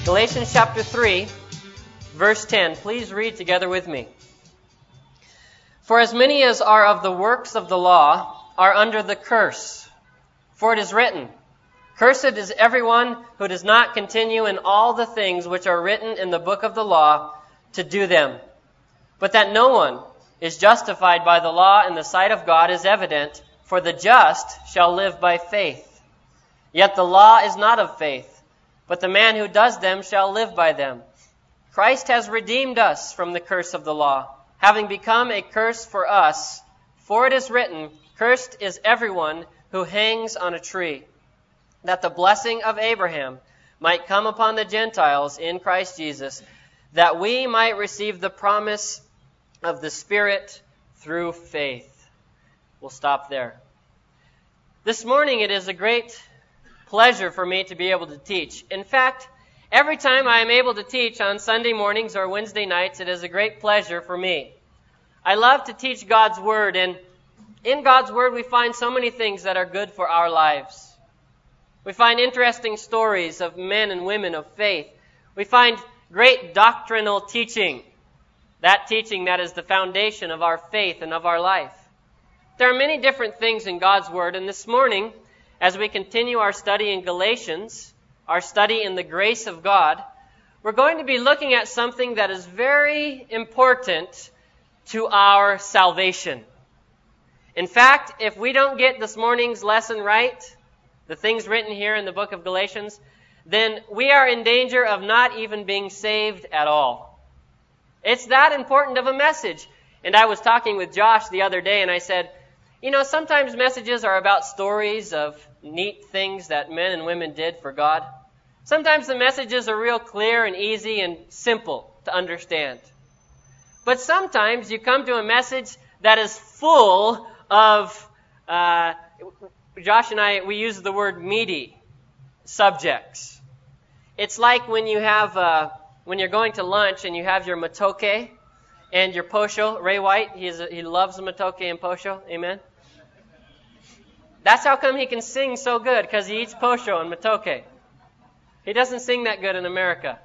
Galatians chapter 3, verse 10. Please read together with me. For as many as are of the works of the law are under the curse. For it is written, Cursed is everyone who does not continue in all the things which are written in the book of the law to do them. But that no one is justified by the law in the sight of God is evident, for the just shall live by faith. Yet the law is not of faith, but the man who does them shall live by them. Christ has redeemed us from the curse of the law, having become a curse for us. For it is written, Cursed is everyone who hangs on a tree, that the blessing of Abraham might come upon the Gentiles in Christ Jesus, that we might receive the promise of the Spirit through faith. We'll stop there. This morning it is a great pleasure for me to be able to teach. In fact, every time I am able to teach on Sunday mornings or Wednesday nights, it is a great pleasure for me. I love to teach God's Word, and in God's Word we find so many things that are good for our lives. We find interesting stories of men and women of faith. We find great doctrinal teaching, that teaching that is the foundation of our faith and of our life. There are many different things in God's Word, and this morning, as we continue our study in Galatians, our study in the grace of God, we're going to be looking at something that is very important to our salvation. In fact, if we don't get this morning's lesson right, the things written here in the book of Galatians, then we are in danger of not even being saved at all. It's that important of a message. And I was talking with Josh the other day, and I said, sometimes messages are about stories of neat things that men and women did for God. Sometimes the messages are real clear and easy and simple to understand. But sometimes you come to a message that is full of, Josh and I, we use the word meaty subjects. It's like when you have, when you're going to lunch and you have your matoke and your posho. Ray White, he loves the matoke and posho. Amen? That's how come he can sing so good, because he eats posho and matoke. He doesn't sing that good in America.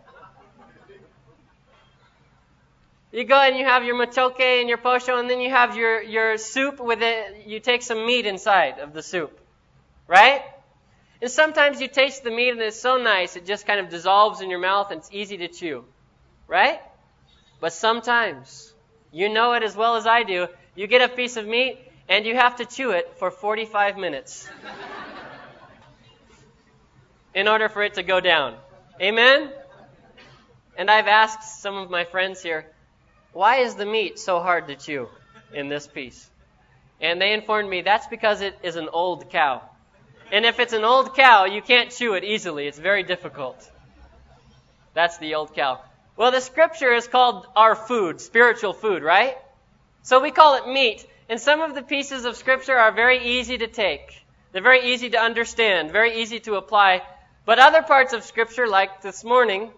You go and you have your matoke and your posho, and then you have your soup with it. You take some meat inside of the soup, right? And sometimes you taste the meat and it's so nice, it just kind of dissolves in your mouth and it's easy to chew, right? But sometimes, you know it as well as I do, you get a piece of meat and you have to chew it for 45 minutes in order for it to go down. Amen? And I've asked some of my friends here, why is the meat so hard to chew in this piece? And they informed me that's because it is an old cow. And if it's an old cow, you can't chew it easily. It's very difficult. That's the old cow. Well, the scripture is called our food, spiritual food, right? So we call it meat. And some of the pieces of scripture are very easy to take. They're very easy to understand, very easy to apply. But other parts of scripture, like this morning,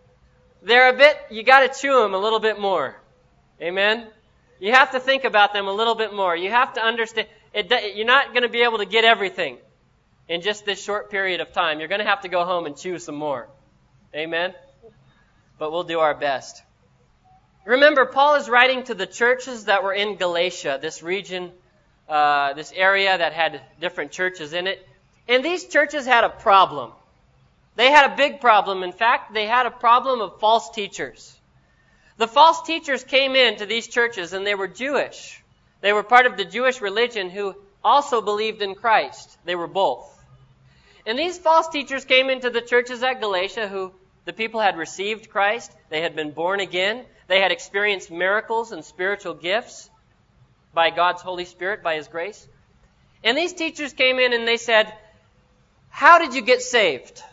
you got to chew them a little bit more. Amen? You have to think about them a little bit more. You have to understand. You're not going to be able to get everything in just this short period of time. You're going to have to go home and chew some more. Amen? But we'll do our best. Remember, Paul is writing to the churches that were in Galatia, this region, this area that had different churches in it. And these churches had a problem. They had a big problem. In fact, they had a problem of false teachers. The false teachers came into these churches and they were Jewish. They were part of the Jewish religion who also believed in Christ. They were both. And these false teachers came into the churches at Galatia who the people had received Christ. They had been born again. They had experienced miracles and spiritual gifts by God's Holy Spirit, by His grace. And these teachers came in and they said, how did you get saved?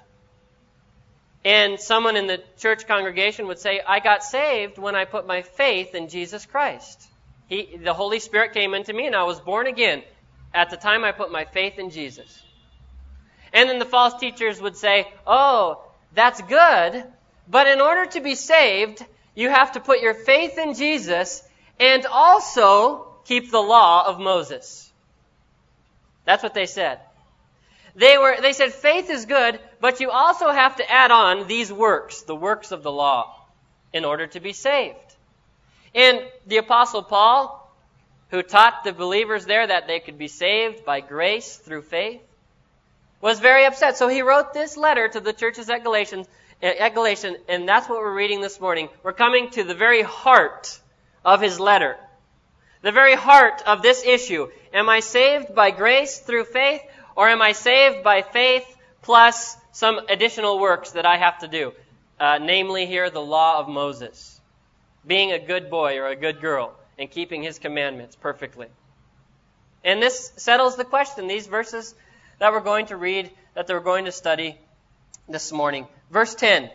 And someone in the church congregation would say, I got saved when I put my faith in Jesus Christ. The Holy Spirit came into me and I was born again at the time I put my faith in Jesus. And then the false teachers would say, oh, that's good, but in order to be saved, you have to put your faith in Jesus and also keep the law of Moses. That's what they said. They said faith is good, but you also have to add on these works, the works of the law, in order to be saved. And the Apostle Paul, who taught the believers there that they could be saved by grace through faith, was very upset. So he wrote this letter to the churches at Galatia, and that's what we're reading this morning. We're coming to the very heart of his letter. The very heart of this issue. Am I saved by grace through faith, or am I saved by faith plus some additional works that I have to do? Namely here, the law of Moses. Being a good boy or a good girl and keeping his commandments perfectly. And this settles the question. These verses that we're going to read, that we're going to study this morning. Verse 10.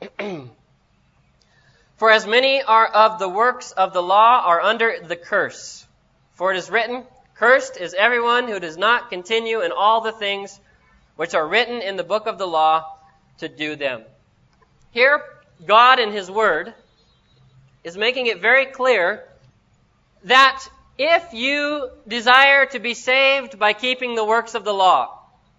For as many are of the works of the law are under the curse. For it is written, cursed is everyone who does not continue in all the things which are written in the book of the law to do them. Here, God in His Word is making it very clear that if you desire to be saved by keeping the works of the law,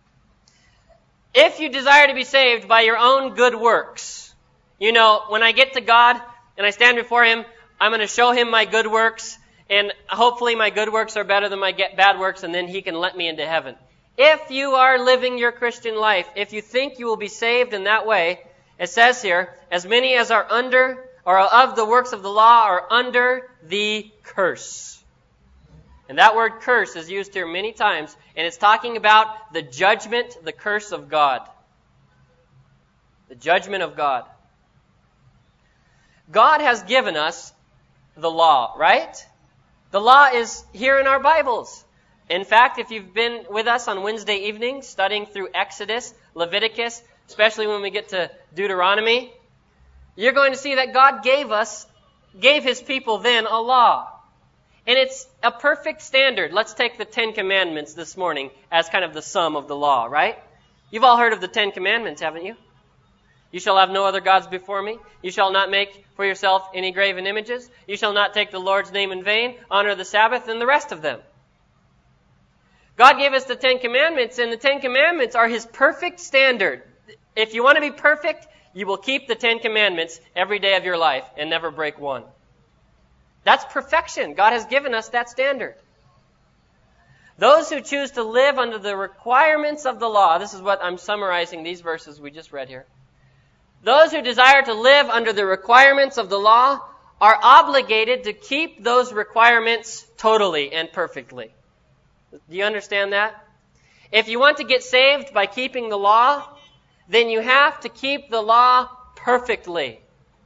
if you desire to be saved by your own good works, when I get to God and I stand before Him, I'm going to show Him my good works, and hopefully my good works are better than my bad works, and then He can let me into heaven. If you are living your Christian life, if you think you will be saved in that way, it says here, as many as are under or of the works of the law are under the curse. And that word curse is used here many times, and it's talking about the judgment, the curse of God. The judgment of God. God has given us the law, right? The law is here in our Bibles. In fact, if you've been with us on Wednesday evenings, studying through Exodus, Leviticus, especially when we get to Deuteronomy, you're going to see that God gave His people then a law. And it's a perfect standard. Let's take the 10 Commandments this morning as kind of the sum of the law, right? You've all heard of the 10 Commandments, haven't you? You shall have no other gods before me. You shall not make for yourself any graven images. You shall not take the Lord's name in vain. Honor the Sabbath, and the rest of them. God gave us the 10 Commandments, and the 10 Commandments are His perfect standard. If you want to be perfect, you will keep the 10 Commandments every day of your life and never break one. That's perfection. God has given us that standard. Those who choose to live under the requirements of the law, this is what I'm summarizing these verses we just read here. Those who desire to live under the requirements of the law are obligated to keep those requirements totally and perfectly. Do you understand that? If you want to get saved by keeping the law, then you have to keep the law perfectly.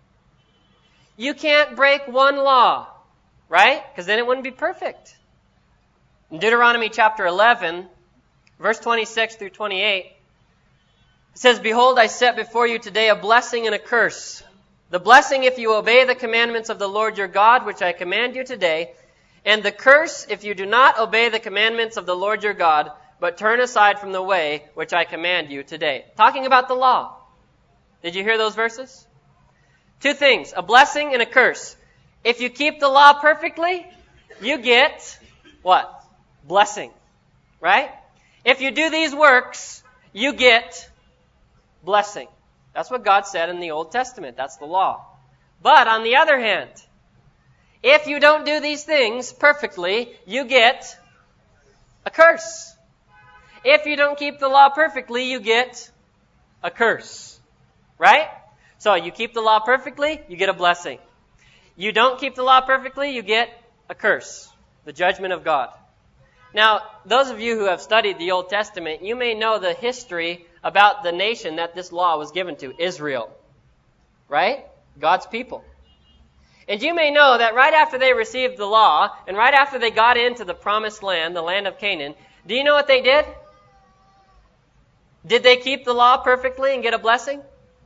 You can't break one law, right? Because then it wouldn't be perfect. In Deuteronomy chapter 11, verse 26 through 28, it says, Behold, I set before you today a blessing and a curse. The blessing if you obey the commandments of the Lord your God, which I command you today, and the curse if you do not obey the commandments of the Lord your God, but turn aside from the way which I command you today. Talking about the law. Did you hear those verses? Two things, a blessing and a curse. If you keep the law perfectly, you get what? Blessing. Right? If you do these works, you get blessing. That's what God said in the Old Testament. That's the law. But on the other hand, if you don't do these things perfectly, you get a curse. If you don't keep the law perfectly, you get a curse. Right? So you keep the law perfectly, you get a blessing. You don't keep the law perfectly, you get a curse. The judgment of God. Now, those of you who have studied the Old Testament, you may know the history about the nation that this law was given to, Israel. Right? God's people. And you may know that right after they received the law, and right after they got into the promised land, the land of Canaan, do you know what they did? Did they keep the law perfectly and get a blessing?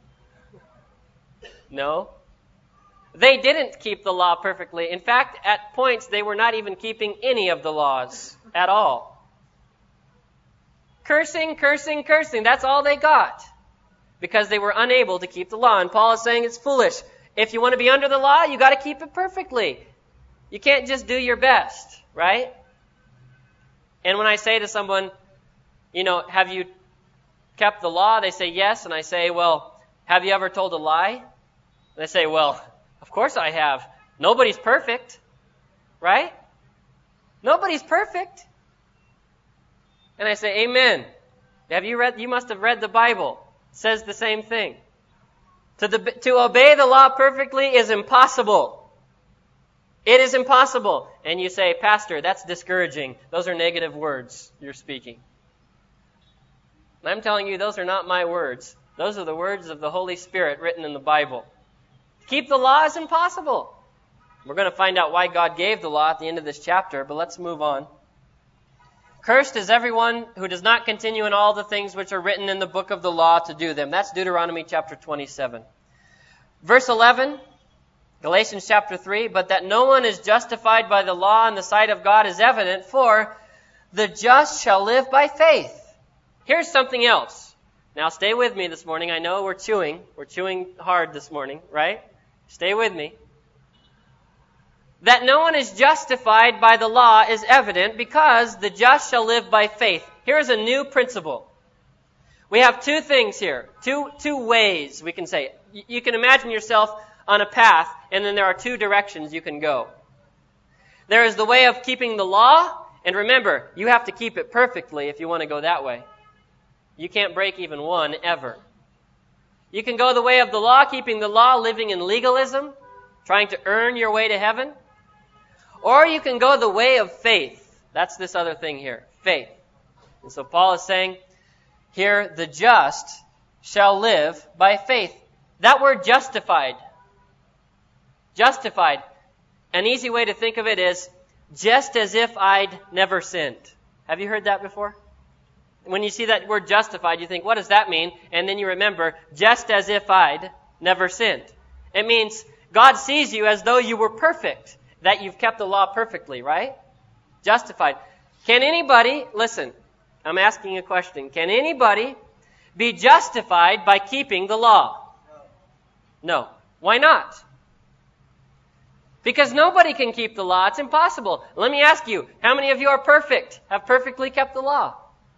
No. They didn't keep the law perfectly. In fact, at points, they were not even keeping any of the laws at all. Cursing, cursing, cursing. That's all they got. Because they were unable to keep the law. And Paul is saying it's foolish. If you want to be under the law, you got to keep it perfectly. You can't just do your best, right? And when I say to someone, can kept the law? They say yes. And I say, well, have you ever told a lie? And they say, well, of course I have. Nobody's perfect, right? Nobody's perfect. And I say, amen. You must have read the Bible. It says the same thing. To obey the law perfectly is impossible. It is impossible. And you say, Pastor, that's discouraging. Those are negative words you're speaking. And I'm telling you, those are not my words. Those are the words of the Holy Spirit written in the Bible. To keep the law is impossible. We're going to find out why God gave the law at the end of this chapter, but let's move on. Cursed is everyone who does not continue in all the things which are written in the book of the law to do them. That's Deuteronomy chapter 27. Verse 11, Galatians chapter 3, but that no one is justified by the law in the sight of God is evident, for the just shall live by faith. Here's something else. Now stay with me this morning. I know we're chewing. We're chewing hard this morning, right? Stay with me. That no one is justified by the law is evident because the just shall live by faith. Here's a new principle. We have two things here, two ways we can say it. You can imagine yourself on a path, and then there are two directions you can go. There is the way of keeping the law, and remember, you have to keep it perfectly if you want to go that way. You can't break even one ever. You can go the way of the law, keeping the law, living in legalism, trying to earn your way to heaven. Or you can go the way of faith. That's this other thing here, faith. And so Paul is saying here, the just shall live by faith. That word justified. Justified. An easy way to think of it is just as if I'd never sinned. Have you heard that before? When you see that word justified, you think, what does that mean? And then you remember, just as if I'd never sinned. It means God sees you as though you were perfect, that you've kept the law perfectly, right? Justified. Can anybody, listen, I'm asking a question. Can anybody be justified by keeping the law? No. Why not? Because nobody can keep the law. It's impossible. Let me ask you, how many of you are perfect, have perfectly kept the law?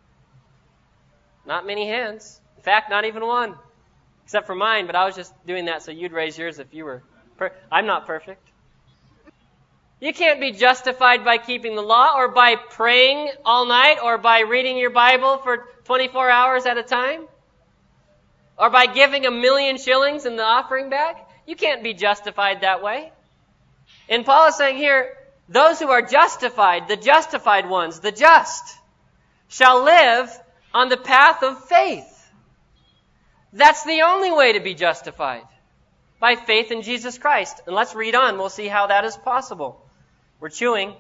Not many hands. In fact, not even one. Except for mine, but I was just doing that so you'd raise yours if you were. I'm not perfect. You can't be justified by keeping the law or by praying all night or by reading your Bible for 24 hours at a time or by giving 1,000,000 shillings in the offering bag. You can't be justified that way. And Paul is saying here, those who are justified, the justified ones, the just, shall live on the path of faith. That's the only way to be justified, by faith in Jesus Christ. And let's read on. We'll see how that is possible. We're chewing.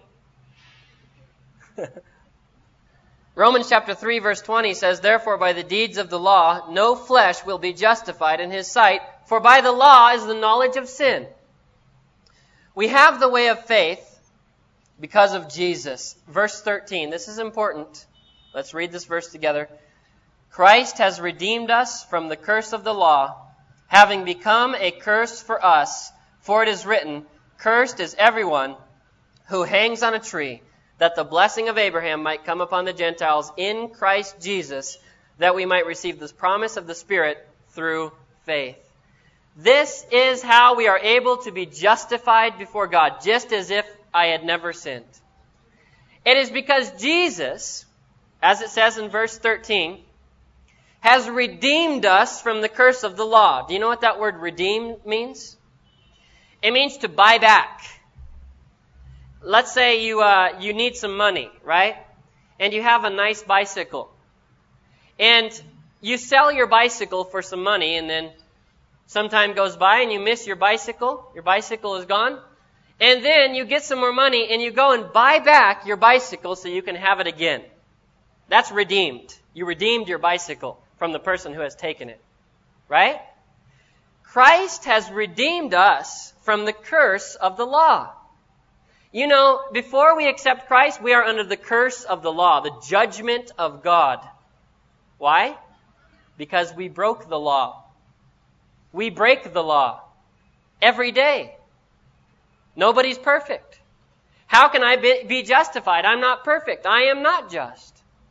Romans chapter 3 verse 20 says, therefore by the deeds of the law, no flesh will be justified in his sight, for by the law is the knowledge of sin. We have the way of faith because of Jesus. Verse 13, this is important. Let's read this verse together. Christ has redeemed us from the curse of the law, having become a curse for us. For it is written, cursed is everyone who hangs on a tree, that the blessing of Abraham might come upon the Gentiles in Christ Jesus, that we might receive this promise of the Spirit through faith. This is how we are able to be justified before God, just as if I had never sinned. It is because Jesus, as it says in verse 13, has redeemed us from the curse of the law. Do you know what that word redeem means? It means to buy back. Let's say you need some money, right? And you have a nice bicycle. And you sell your bicycle for some money, and then some time goes by and you miss your bicycle. Your bicycle is gone. And then you get some more money and you go and buy back your bicycle so you can have it again. That's redeemed. You redeemed your bicycle from the person who has taken it. Right? Christ has redeemed us from the curse of the law. You know, before we accept Christ, we are under the curse of the law, the judgment of God. Why? Because we broke the law. We break the law every day. Nobody's perfect. How can I be justified? I'm not perfect. I am not just.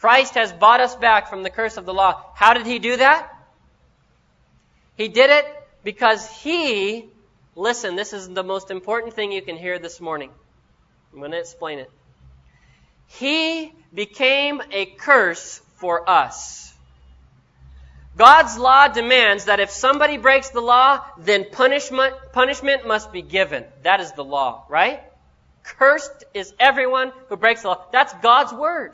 Christ has bought us back from the curse of the law. How did he do that? He did it because he, listen, this is the most important thing you can hear this morning. I'm going to explain it. He became a curse for us. God's law demands that if somebody breaks the law, then punishment must be given. That is the law, right? Cursed is everyone who breaks the law. That's God's word.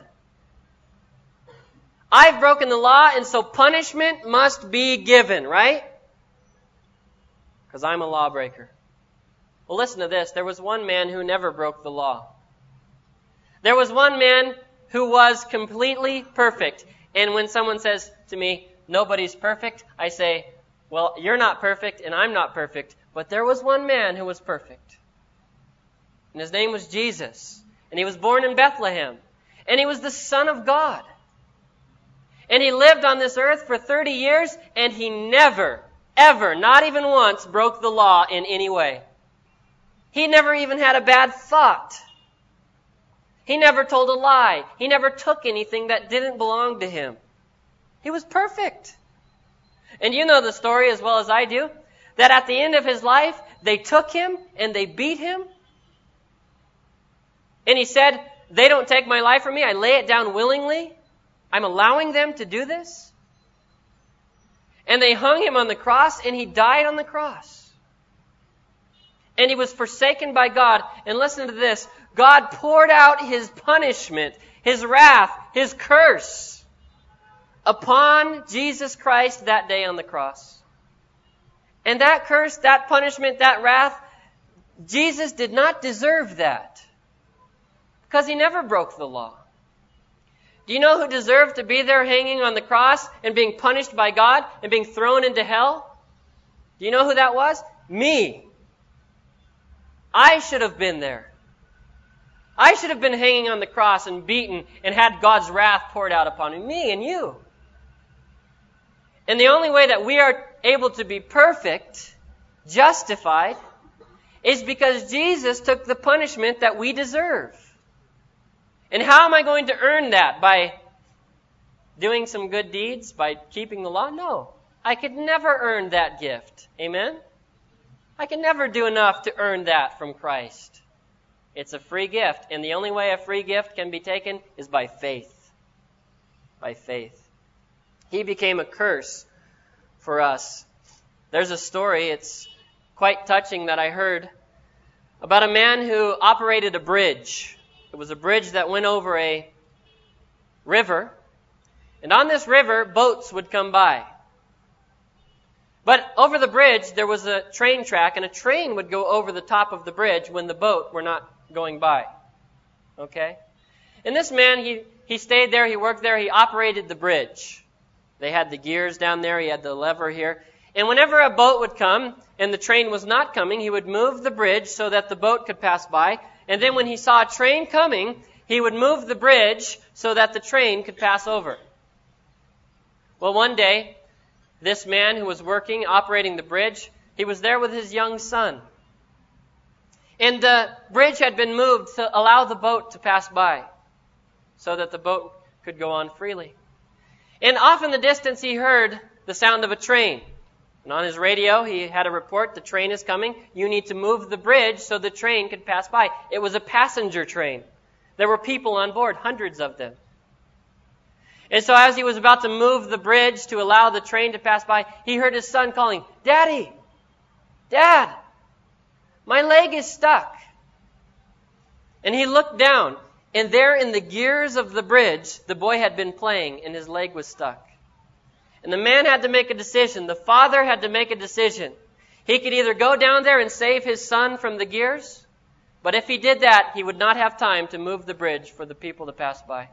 I've broken the law, and so punishment must be given, right? Because I'm a lawbreaker. Well, listen to this. There was one man who never broke the law. There was one man who was completely perfect. And when someone says to me, nobody's perfect, I say, well, you're not perfect and I'm not perfect. But there was one man who was perfect. And his name was Jesus. And he was born in Bethlehem. And he was the Son of God. And he lived on this earth for 30 years, and he never, ever, not even once, broke the law in any way. He never even had a bad thought. He never told a lie. He never took anything that didn't belong to him. He was perfect. And you know the story as well as I do, that at the end of his life, they took him and they beat him. And he said, they don't take my life from me. I lay it down willingly. I'm allowing them to do this. And they hung him on the cross, and he died on the cross. And he was forsaken by God. And listen to this. God poured out his punishment, his wrath, his curse upon Jesus Christ that day on the cross. And that curse, that punishment, that wrath, Jesus did not deserve that. Because he never broke the law. Do you know who deserved to be there hanging on the cross and being punished by God and being thrown into hell? Do you know who that was? Me. I should have been there. I should have been hanging on the cross and beaten and had God's wrath poured out upon me and you. And the only way that we are able to be perfect, justified, is because Jesus took the punishment that we deserve. And how am I going to earn that? By doing some good deeds? By keeping the law? No. I could never earn that gift. Amen? I can never do enough to earn that from Christ. It's a free gift. And the only way a free gift can be taken is by faith. By faith. He became a curse for us. There's a story, it's quite touching, that I heard about a man who operated a bridge. It was a bridge that went over a river. And on this river, boats would come by. But over the bridge, there was a train track, and a train would go over the top of the bridge when the boat were not going by. Okay? And this man, he stayed there, he worked there, he operated the bridge. They had the gears down there, he had the lever here. And whenever a boat would come, and the train was not coming, he would move the bridge so that the boat could pass by. And then when he saw a train coming, he would move the bridge so that the train could pass over. Well, one day, this man who was working, operating the bridge, he was there with his young son. And the bridge had been moved to allow the boat to pass by so that the boat could go on freely. And off in the distance, he heard the sound of a train. And on his radio, he had a report, the train is coming. You need to move the bridge so the train could pass by. It was a passenger train. There were people on board, hundreds of them. And so as he was about to move the bridge to allow the train to pass by, he heard his son calling, "Daddy! Dad! My leg is stuck." And he looked down, and there in the gears of the bridge, the boy had been playing, and his leg was stuck. And the man had to make a decision. The father had to make a decision. He could either go down there and save his son from the gears, but if he did that, he would not have time to move the bridge for the people to pass by.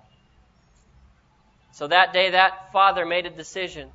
So that day, that father made a decision.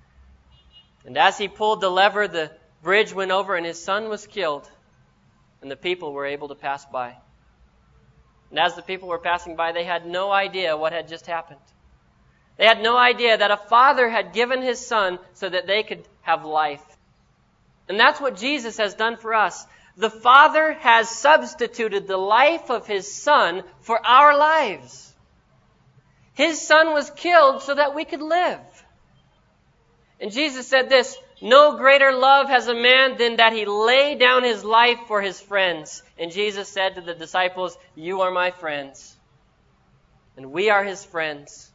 And as he pulled the lever, the bridge went over and his son was killed, and the people were able to pass by. And as the people were passing by, they had no idea what had just happened. They had no idea that a father had given his son so that they could have life. And that's what Jesus has done for us. The Father has substituted the life of his Son for our lives. His Son was killed so that we could live. And Jesus said this, no greater love has a man than that he lay down his life for his friends. And Jesus said to the disciples, you are my friends. And we are his friends.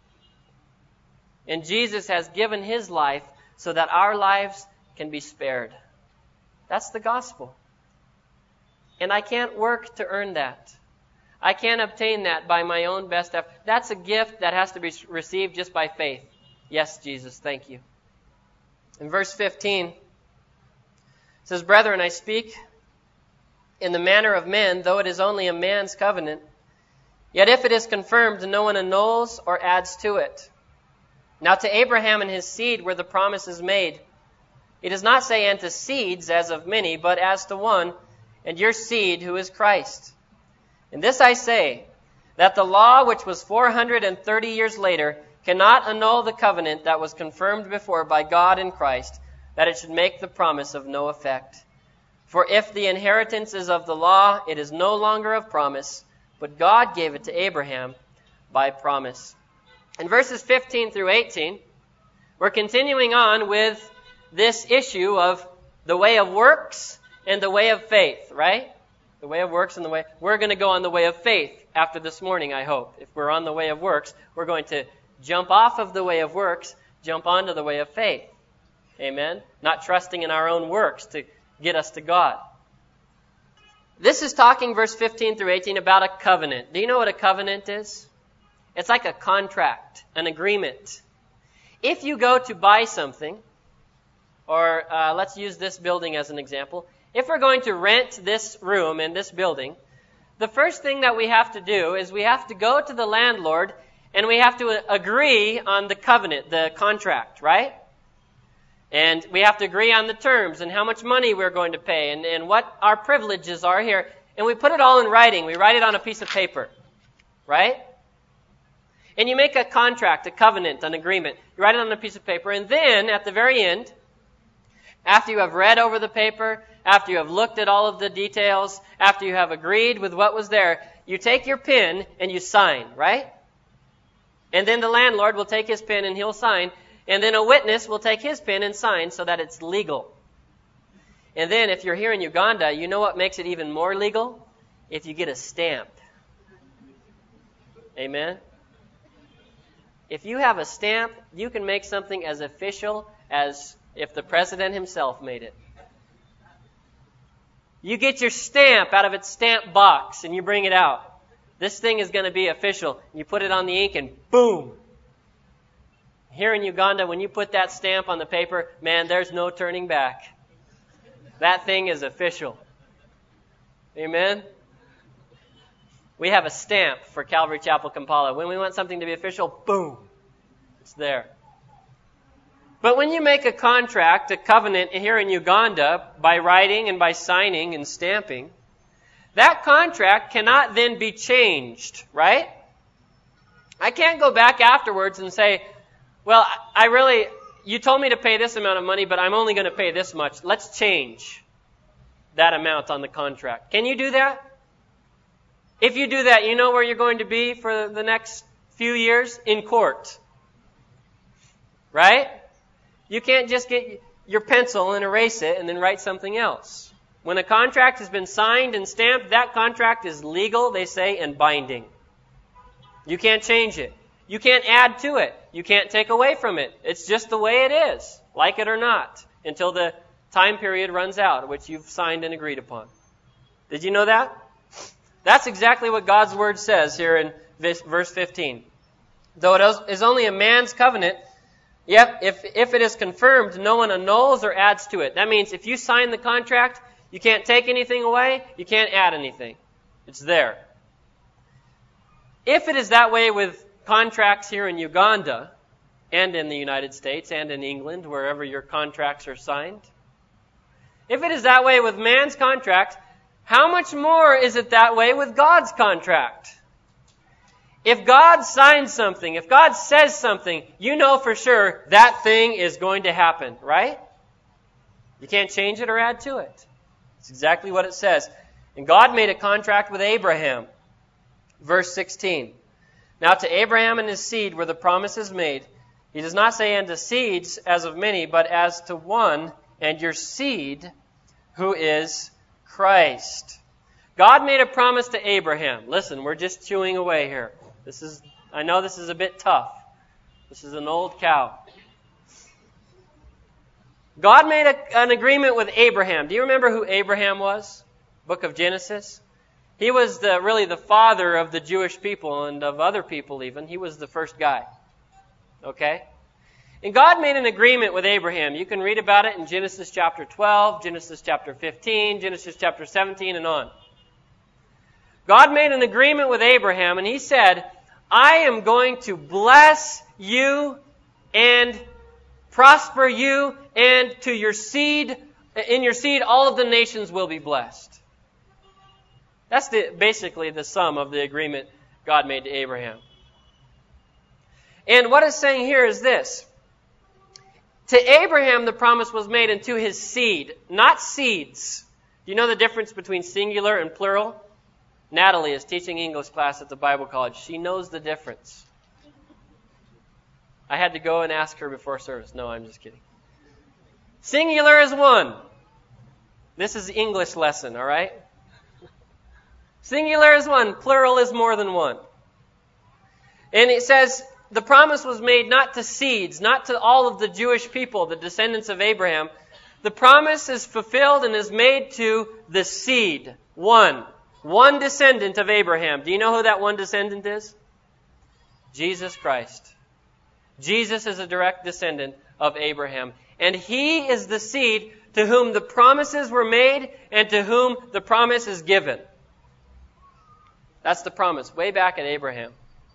And Jesus has given his life so that our lives can be spared. That's the gospel. And I can't work to earn that. I can't obtain that by my own best effort. That's a gift that has to be received just by faith. Yes, Jesus, thank you. In verse 15, it says, brethren, I speak in the manner of men, though it is only a man's covenant. Yet if it is confirmed, no one annuls or adds to it. Now to Abraham and his seed were the promises made. He does not say unto seeds as of many, but as to one, and your seed who is Christ. And this I say, that the law which was 430 years later cannot annul the covenant that was confirmed before by God in Christ, that it should make the promise of no effect. For if the inheritance is of the law, it is no longer of promise, but God gave it to Abraham by promise. In verses 15 through 18, we're continuing on with this issue of the way of works and the way of faith, right? The way of works and the way... We're going to go on the way of faith after this morning, I hope. If we're on the way of works, we're going to jump off of the way of works, jump onto the way of faith. Amen? Not trusting in our own works to get us to God. This is talking, verse 15 through 18, about a covenant. Do you know what a covenant is? It's like a contract, an agreement. If you go to buy something, or let's use this building as an example. If we're going to rent this room in this building, the first thing that we have to do is we have to go to the landlord and we have to agree on the covenant, the contract, right? And we have to agree on the terms and how much money we're going to pay and what our privileges are here. And we put it all in writing. We write it on a piece of paper, right? And you make a contract, a covenant, an agreement. You write it on a piece of paper. And then at the very end, after you have read over the paper, after you have looked at all of the details, after you have agreed with what was there, you take your pen and you sign, right? And then the landlord will take his pen and he'll sign. And then a witness will take his pen and sign so that it's legal. And then if you're here in Uganda, you know what makes it even more legal? If you get a stamp. Amen? If you have a stamp, you can make something as official as if the president himself made it. You get your stamp out of its stamp box and you bring it out. This thing is going to be official. You put it on the ink and boom. Here in Uganda, when you put that stamp on the paper, man, there's no turning back. That thing is official. Amen? We have a stamp for Calvary Chapel, Kampala. When we want something to be official, boom, it's there. But when you make a contract, a covenant here in Uganda, by writing and by signing and stamping, that contract cannot then be changed, right? I can't go back afterwards and say, well, you told me to pay this amount of money, but I'm only going to pay this much. Let's change that amount on the contract. Can you do that? If you do that, you know where you're going to be for the next few years? In court. Right? You can't just get your pencil and erase it and then write something else. When a contract has been signed and stamped, that contract is legal, they say, and binding. You can't change it. You can't add to it. You can't take away from it. It's just the way it is, like it or not, until the time period runs out, which you've signed and agreed upon. Did you know that? That's exactly what God's Word says here in verse 15. Though it is only a man's covenant, yep, if it is confirmed, no one annuls or adds to it. That means if you sign the contract, you can't take anything away, you can't add anything. It's there. If it is that way with contracts here in Uganda and in the United States and in England, wherever your contracts are signed, if it is that way with man's contract, how much more is it that way with God's contract? If God signs something, if God says something, you know for sure that thing is going to happen, right? You can't change it or add to it. It's exactly what it says. And God made a contract with Abraham. Verse 16. Now to Abraham and his seed were the promises made. He does not say unto seeds as of many, but as to one, and your seed, who is Christ. God made a promise to Abraham. Listen, we're just chewing away here. I know this is a bit tough. This is an old cow. God made an agreement with Abraham. Do you remember who Abraham was? Book of Genesis. He was really the father of the Jewish people and of other people even. He was the first guy. Okay? And God made an agreement with Abraham. You can read about it in Genesis chapter 12, Genesis chapter 15, Genesis chapter 17, and on. God made an agreement with Abraham, and He said, I am going to bless you and prosper you, and to your seed, in your seed all of the nations will be blessed. That's basically the sum of the agreement God made to Abraham. And what it's saying here is this. To Abraham the promise was made, and to his seed, not seeds. Do you know the difference between singular and plural? Natalie is teaching English class at the Bible College. She knows the difference. I had to go and ask her before service. No, I'm just kidding. Singular is one. This is the English lesson, all right? Singular is one. Plural is more than one. And it says the promise was made not to seeds, not to all of the Jewish people, the descendants of Abraham. The promise is fulfilled and is made to the seed. One descendant of Abraham. Do you know who that one descendant is? Jesus Christ. Jesus is a direct descendant of Abraham. And He is the seed to whom the promises were made and to whom the promise is given. That's the promise, way back in Abraham.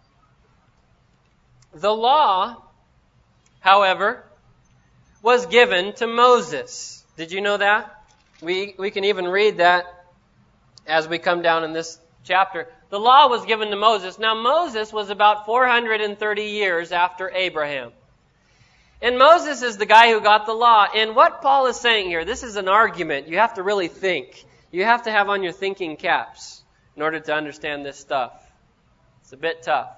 The law, however, was given to Moses. Did you know that? We can even read that as we come down in this chapter. The law was given to Moses. Now Moses was about 430 years after Abraham. And Moses is the guy who got the law. And what Paul is saying here, this is an argument. You have to really think. You have to have on your thinking caps in order to understand this stuff. It's a bit tough.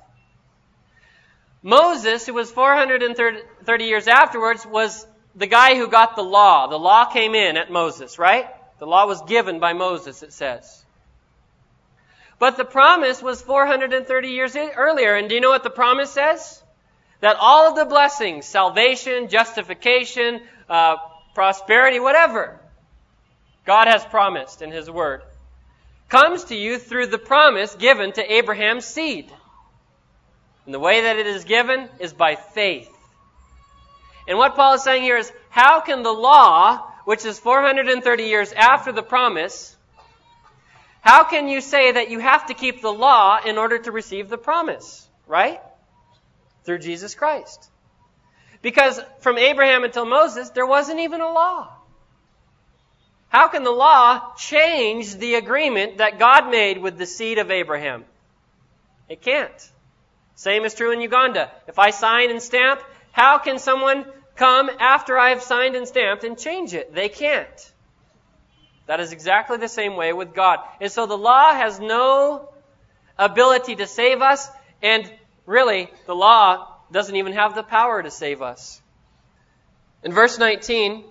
Moses, who was 430 years afterwards, was the guy who got the law. The law came in at Moses, right? The law was given by Moses, it says. But the promise was 430 years earlier. And do you know what the promise says? That all of the blessings, salvation, justification, prosperity, whatever, God has promised in His Word, comes to you through the promise given to Abraham's seed. And the way that it is given is by faith. And what Paul is saying here is, how can the law, which is 430 years after the promise, how can you say that you have to keep the law in order to receive the promise? Right? Through Jesus Christ. Because from Abraham until Moses, there wasn't even a law. How can the law change the agreement that God made with the seed of Abraham? It can't. Same is true in Uganda. If I sign and stamp, how can someone come after I have signed and stamped and change it? They can't. That is exactly the same way with God. And so the law has no ability to save us, and really, the law doesn't even have the power to save us. In verse 19,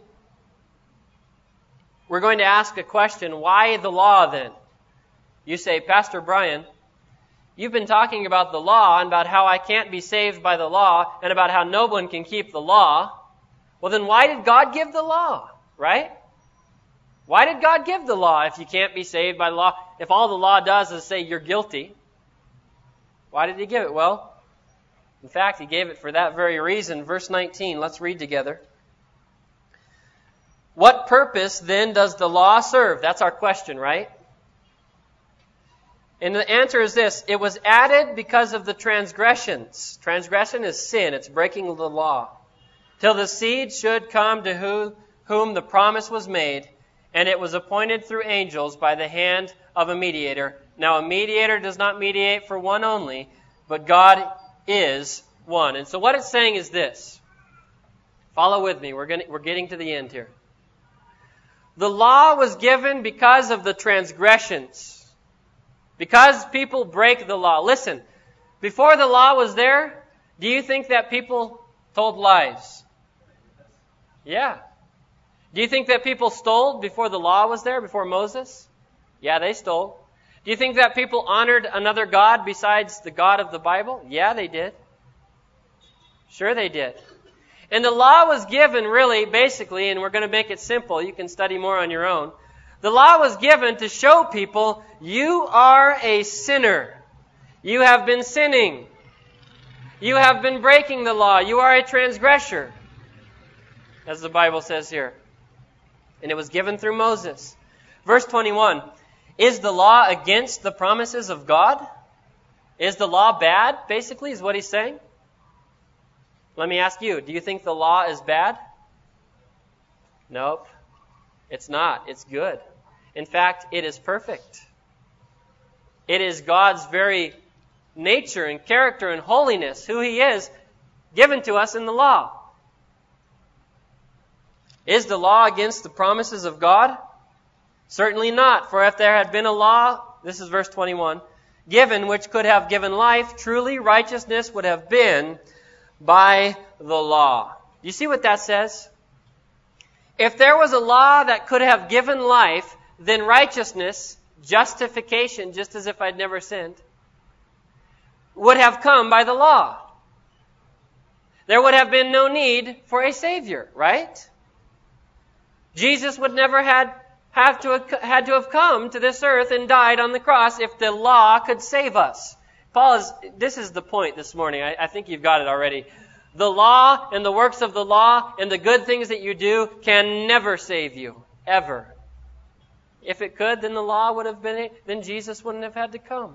we're going to ask a question. Why the law then? You say, Pastor Brian, you've been talking about the law and about how I can't be saved by the law and about how no one can keep the law. Well, then why did God give the law? Right? Why did God give the law if you can't be saved by the law? If all the law does is say you're guilty, why did He give it? Well, in fact, He gave it for that very reason. Verse 19, let's read together. What purpose then does the law serve? That's our question, right? And the answer is this. It was added because of the transgressions. Transgression is sin. It's breaking the law. Till the seed should come to whom the promise was made, and it was appointed through angels by the hand of a mediator. Now a mediator does not mediate for one only, but God is one. And so what it's saying is this. Follow with me. We're getting to the end here. The law was given because of the transgressions. Because people break the law. Listen, Before the law was there, do you think that people told lies? Yeah. Do you think that people stole before the law was there, before Moses? Yeah, they stole. Do you think that people honored another God besides the God of the Bible? Yeah, they did. Sure they did. And the law was given really, basically, and we're going to make it simple. You can study more on your own. The law was given to show people, you are a sinner. You have been sinning. You have been breaking the law. You are a transgressor, as the Bible says here. And it was given through Moses. Verse 21, is the law against the promises of God? Is the law bad, basically, is what he's saying? Let me ask you, do you think the law is bad? Nope. It's not. It's good. In fact, it is perfect. It is God's very nature and character and holiness, who He is, given to us in the law. Is the law against the promises of God? Certainly not. For if there had been a law, this is verse 21, given which could have given life, truly righteousness would have been by the law. You see what that says? If there was a law that could have given life, then righteousness, justification, just as if I'd never sinned, would have come by the law. There would have been no need for a Savior, right? Jesus would never had to have come to this earth and died on the cross if the law could save us. This is the point this morning. I think you've got it already. The law and the works of the law and the good things that you do can never save you, ever. If it could, then the law would have been, then Jesus wouldn't have had to come.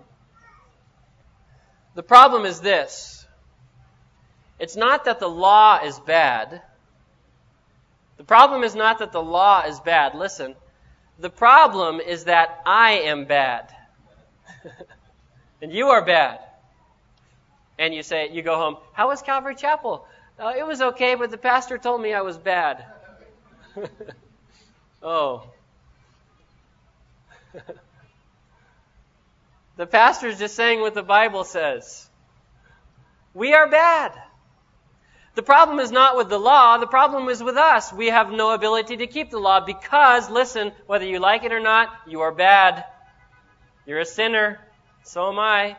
The problem is this. It's not that the law is bad. The problem is not that the law is bad. Listen, the problem is that I am bad. And you are bad. And you go home, how was Calvary Chapel? It was okay, but the pastor told me I was bad. Oh. The pastor's just saying what the Bible says. We are bad. The problem is not with the law. The problem is with us. We have no ability to keep the law because, listen, whether you like it or not, you are bad. You're a sinner. So am I.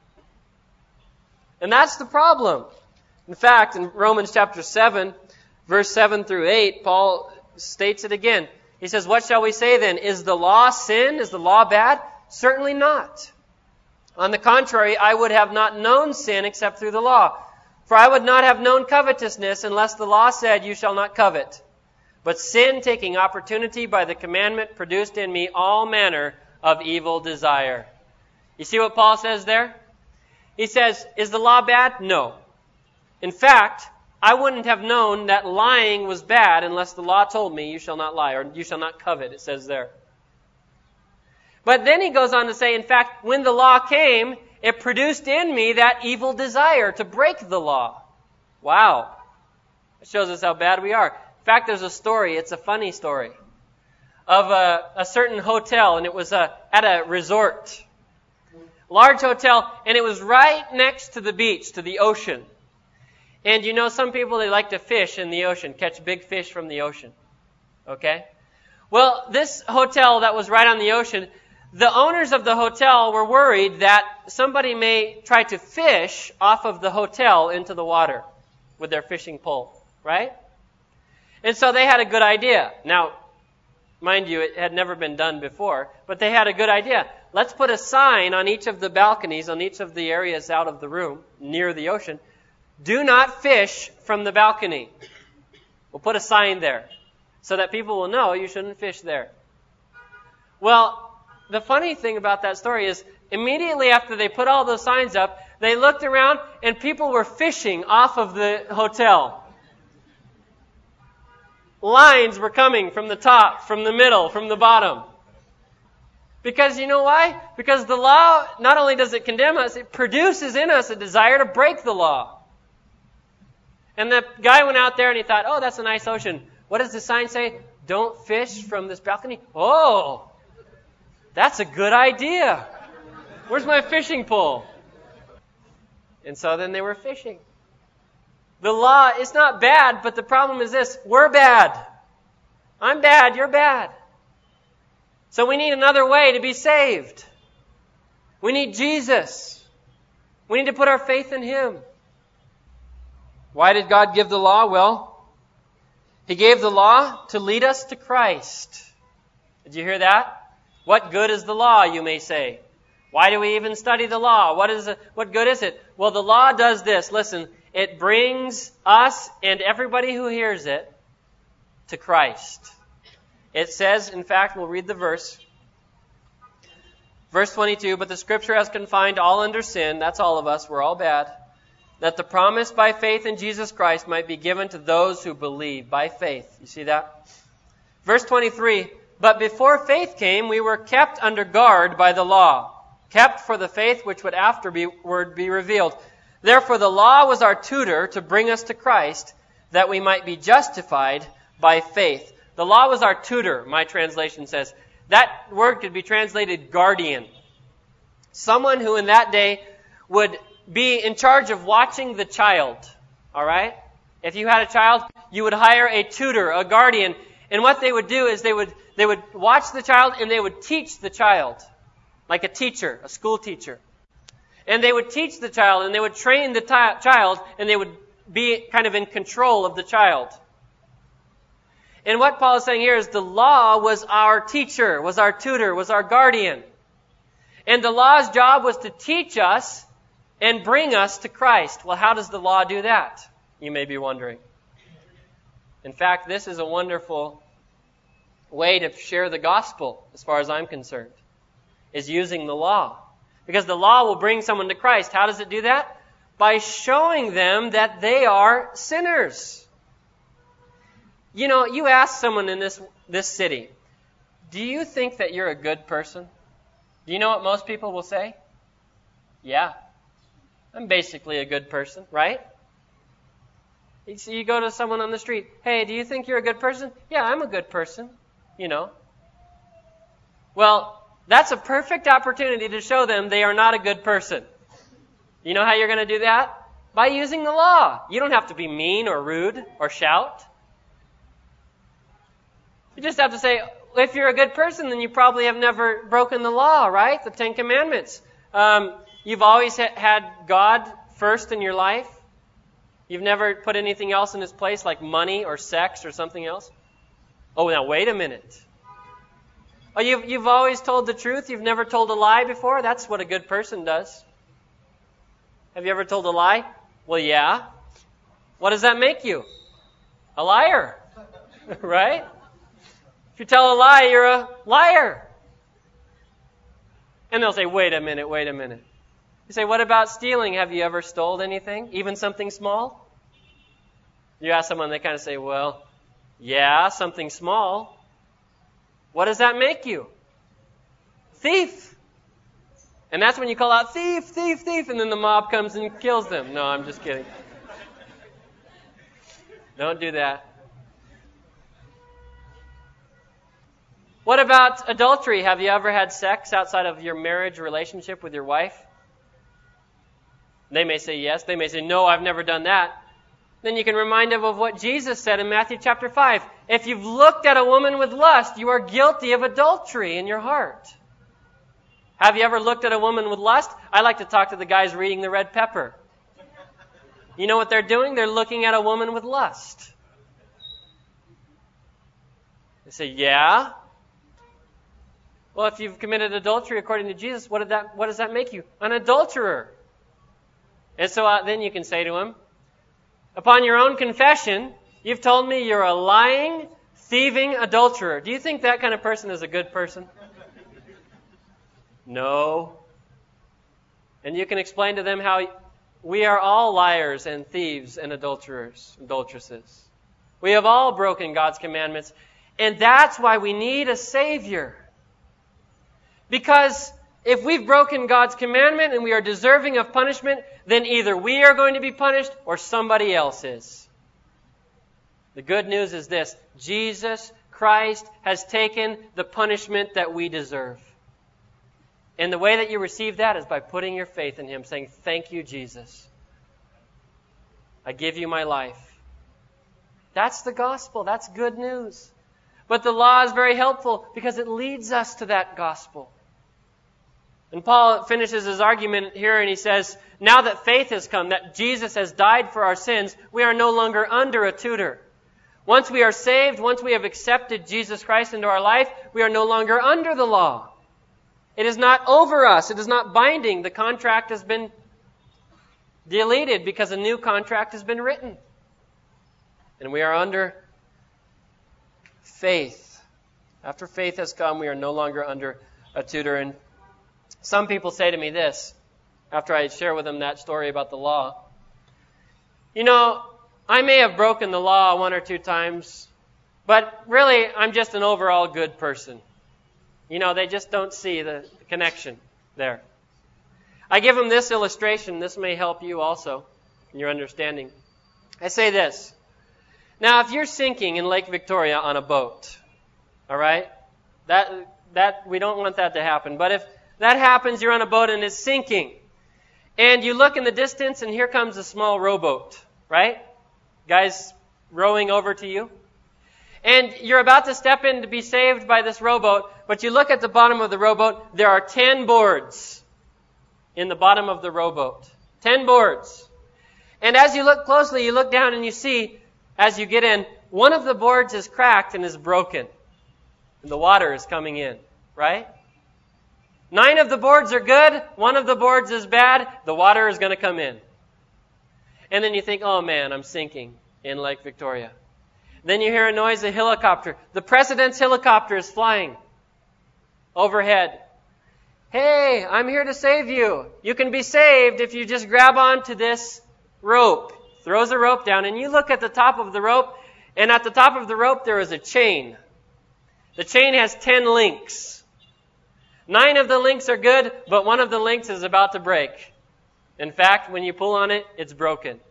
And that's the problem. In fact, in Romans chapter 7, verse 7 through 8, Paul states it again. He says, what shall we say then? Is the law sin? Is the law bad? Certainly not. On the contrary, I would have not known sin except through the law. For I would not have known covetousness unless the law said, you shall not covet. But sin, taking opportunity by the commandment, produced in me all manner of evil desire. You see what Paul says there? He says, is the law bad? No. In fact, I wouldn't have known that lying was bad unless the law told me you shall not lie, or you shall not covet, it says there. But then he goes on to say, in fact, when the law came, it produced in me that evil desire to break the law. Wow. It shows us how bad we are. In fact, there's a story, it's a funny story, of a certain hotel, and it was at a resort. Large hotel, and it was right next to the beach, to the ocean. And you know, some people, they like to fish in the ocean, catch big fish from the ocean. Okay? Well, this hotel that was right on the ocean, the owners of the hotel were worried that somebody may try to fish off of the hotel into the water with their fishing pole, right? And so they had a good idea. Now, mind you, it had never been done before, but they had a good idea. Let's put a sign on each of the balconies, on each of the areas out of the room near the ocean. Do not fish from the balcony. We'll put a sign there so that people will know you shouldn't fish there. Well, the funny thing about that story is immediately after they put all those signs up, they looked around and people were fishing off of the hotel. Lines were coming from the top, from the middle, from the bottom. Because you know why? Because the law, not only does it condemn us, it produces in us a desire to break the law. And the guy went out there and he thought, oh, that's a nice ocean. What does the sign say? Don't fish from this balcony? Oh, that's a good idea. Where's my fishing pole? And so then they were fishing. The law is not bad, but the problem is this. We're bad. I'm bad, you're bad. So we need another way to be saved. We need Jesus. We need to put our faith in Him. Why did God give the law? Well, He gave the law to lead us to Christ. Did you hear that? What good is the law, you may say? Why do we even study the law? What good is it? Well, the law does this. Listen, it brings us and everybody who hears it to Christ. It says, in fact, we'll read the verse. Verse 22, but the Scripture has confined all under sin, that's all of us, we're all bad, that the promise by faith in Jesus Christ might be given to those who believe, by faith. You see that? Verse 23, but before faith came, we were kept under guard by the law, kept for the faith which would afterward be revealed. Therefore the law was our tutor to bring us to Christ, that we might be justified by faith. The law was our tutor, my translation says. That word could be translated guardian. Someone who in that day would be in charge of watching the child. All right? If you had a child, you would hire a tutor, a guardian. And what they would do is they would watch the child and they would teach the child. Like a teacher, a school teacher. And they would teach the child and they would train the child and they would be kind of in control of the child. And what Paul is saying here is the law was our teacher, was our tutor, was our guardian. And the law's job was to teach us and bring us to Christ. Well, how does the law do that? You may be wondering. In fact, this is a wonderful way to share the gospel, as far as I'm concerned, is using the law. Because the law will bring someone to Christ. How does it do that? By showing them that they are sinners. You know, you ask someone in this city, do you think that you're a good person? Do you know what most people will say? Yeah, I'm basically a good person, right? So you go to someone on the street, hey, do you think you're a good person? Yeah, I'm a good person, you know. Well, that's a perfect opportunity to show them they are not a good person. You know how you're going to do that? By using the law. You don't have to be mean or rude or shout. You just have to say, if you're a good person, then you probably have never broken the law, right? The Ten Commandments. You've always had God first in your life. You've never put anything else in His place, like money or sex or something else. Oh, now wait a minute. Oh, you've always told the truth. You've never told a lie before. That's what a good person does. Have you ever told a lie? Well, yeah. What does that make you? A liar, right? If you tell a lie, you're a liar. And they'll say, wait a minute. You say, what about stealing? Have you ever stole anything? Even something small? You ask someone, they kind of say, well, yeah, something small. What does that make you? Thief. And that's when you call out, thief, thief, thief, and then the mob comes and kills them. No, I'm just kidding. Don't do that. What about adultery? Have you ever had sex outside of your marriage relationship with your wife? They may say yes. They may say, no, I've never done that. Then you can remind them of what Jesus said in Matthew chapter 5. If you've looked at a woman with lust, you are guilty of adultery in your heart. Have you ever looked at a woman with lust? I like to talk to the guys reading the red pepper. You know what they're doing? They're looking at a woman with lust. They say, yeah. Well, if you've committed adultery according to Jesus, what does that make you? An adulterer. And so then you can say to him, upon your own confession, you've told me you're a lying, thieving adulterer. Do you think that kind of person is a good person? No. And you can explain to them how we are all liars and thieves and adulteresses. We have all broken God's commandments. And that's why we need a Savior. Because if we've broken God's commandment and we are deserving of punishment, then either we are going to be punished or somebody else is. The good news is this: Jesus Christ has taken the punishment that we deserve. And the way that you receive that is by putting your faith in Him, saying, thank you, Jesus. I give you my life. That's the gospel. That's good news. But the law is very helpful because it leads us to that gospel. And Paul finishes his argument here and he says, now that faith has come, that Jesus has died for our sins, we are no longer under a tutor. Once we are saved, once we have accepted Jesus Christ into our life, we are no longer under the law. It is not over us. It is not binding. The contract has been deleted because a new contract has been written. And we are under faith. After faith has come, we are no longer under a tutor. And some people say to me this, after I share with them that story about the law. You know, I may have broken the law 1 or 2 times, but really I'm just an overall good person. You know, they just don't see the connection there. I give them this illustration. This may help you also in your understanding. I say this. Now, if you're sinking in Lake Victoria on a boat, all right, that we don't want that to happen. But if that happens, you're on a boat and it's sinking, and you look in the distance and here comes a small rowboat, right? Guys rowing over to you. And you're about to step in to be saved by this rowboat, but you look at the bottom of the rowboat, there are 10 boards in the bottom of the rowboat. 10 boards. And as you look closely, you look down and you see, as you get in, one of the boards is cracked and is broken. And the water is coming in, right? 9 of the boards are good, 1 of the boards is bad, the water is going to come in. And then you think, oh man, I'm sinking in Lake Victoria. Then you hear a noise, a helicopter. The president's helicopter is flying overhead. Hey, I'm here to save you. You can be saved if you just grab onto this rope. Throws a rope down, and you look at the top of the rope, and at the top of the rope there is a chain. The chain has 10 links. 9 of the links are good, but 1 of the links is about to break. In fact, when you pull on it, it's broken.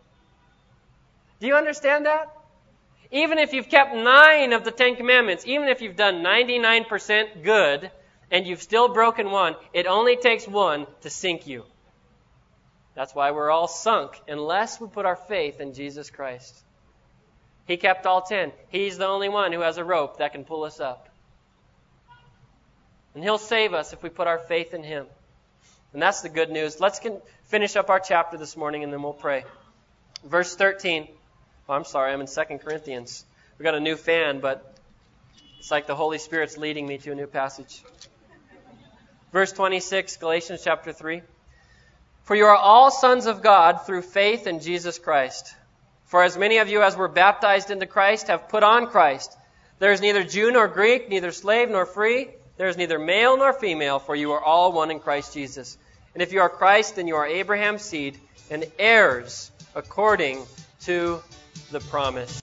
Do you understand that? Even if you've kept 9 of the 10 commandments, even if you've done 99% good, and you've still broken 1, it only takes 1 to sink you. That's why we're all sunk unless we put our faith in Jesus Christ. He kept all 10. He's the only one who has a rope that can pull us up. And He'll save us if we put our faith in Him. And that's the good news. Let's finish up our chapter this morning and then we'll pray. Verse 13. Oh, I'm sorry, I'm in 2 Corinthians. We've got a new fan, but it's like the Holy Spirit's leading me to a new passage. Verse 26, Galatians chapter 3. For you are all sons of God through faith in Jesus Christ. For as many of you as were baptized into Christ have put on Christ. There is neither Jew nor Greek, neither slave nor free. There is neither male nor female, for you are all one in Christ Jesus. And if you are Christ, then you are Abraham's seed and heirs according to the promise.